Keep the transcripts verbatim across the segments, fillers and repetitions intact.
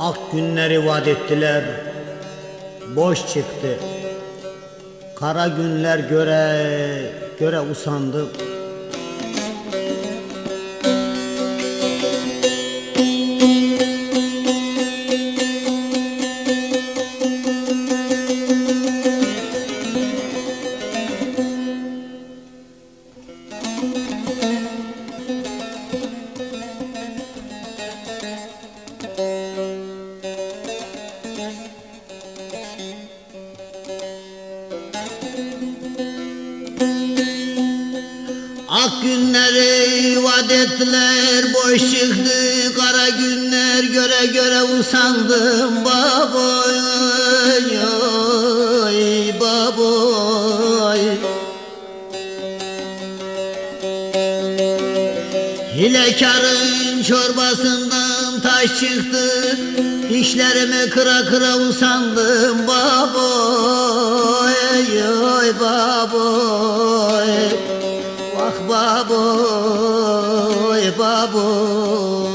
Ak günleri vaat ettiler, boş çıktı. Kara günler göre göre usandım. Ak günleri vaat ettiler, boş çıktı. Kara günler göre göre usandım. Baboy, oy, baboy. Hilekarın çorbasından taş çıktı. Dişlerimi kıra kıra usandım. Baboy, oy, baboy. Ah baboy, baboy.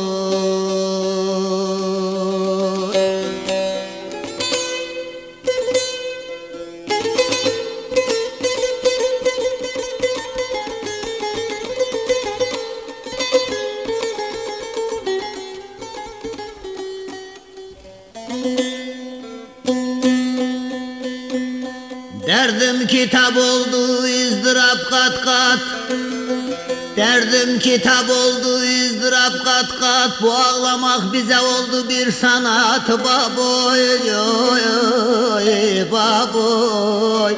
Derdim kitap oldu, ızdırap kat kat. Derdim kitap oldu, ızdırap kat kat. Bu ağlamak bize oldu bir sanat. Baboy, oy, oy, baboy.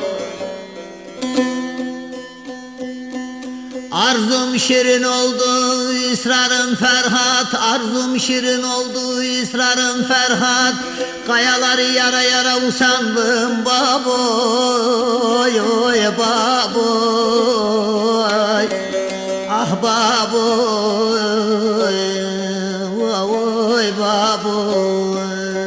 Arzum şirin oldu, ısrarım Ferhat. Arzum şirin oldu, ısrarım Ferhat. Kayaları yara yara usandım. Baboy, oy, baboy. Ah baboy, oy, baboy.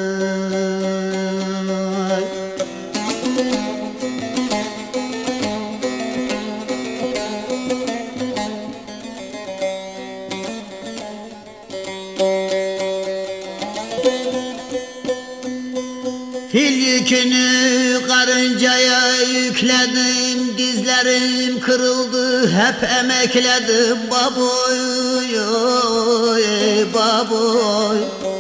Fil yükünü karıncaya yükledim, dizlerim kırıldı, hep emekledim. Baboy, oy, baboy.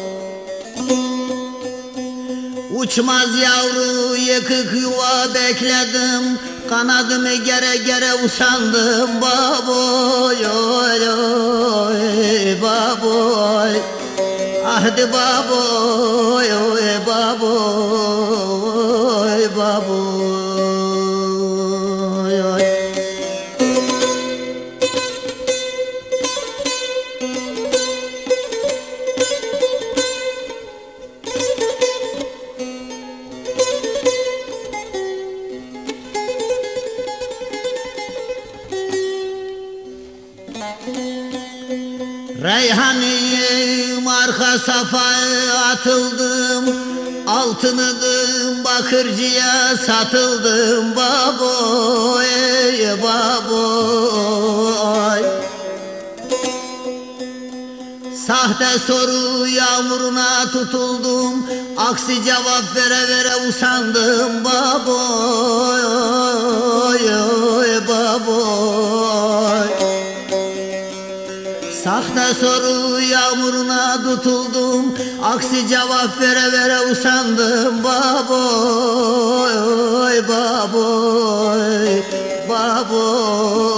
Uçmaz yavru yıkık yuva bekledim, kanadımı gere gere usandım. Baboy, oy, oy, baboy. Ahdi baboy, oy, baboy, baboy, oy. Reyhanlıyım, arka safhaya atıldım. Altınıdım, bakırcıya satıldım. Baboy, baboy. Sahte soru yağmuruna tutuldum. Aksi cevap vere vere usandım. Baboy, oy, baboy. Sahte soru yağmuruna tutuldum. Aksi cevap vere vere usandım. Baboy, baboy, baboy.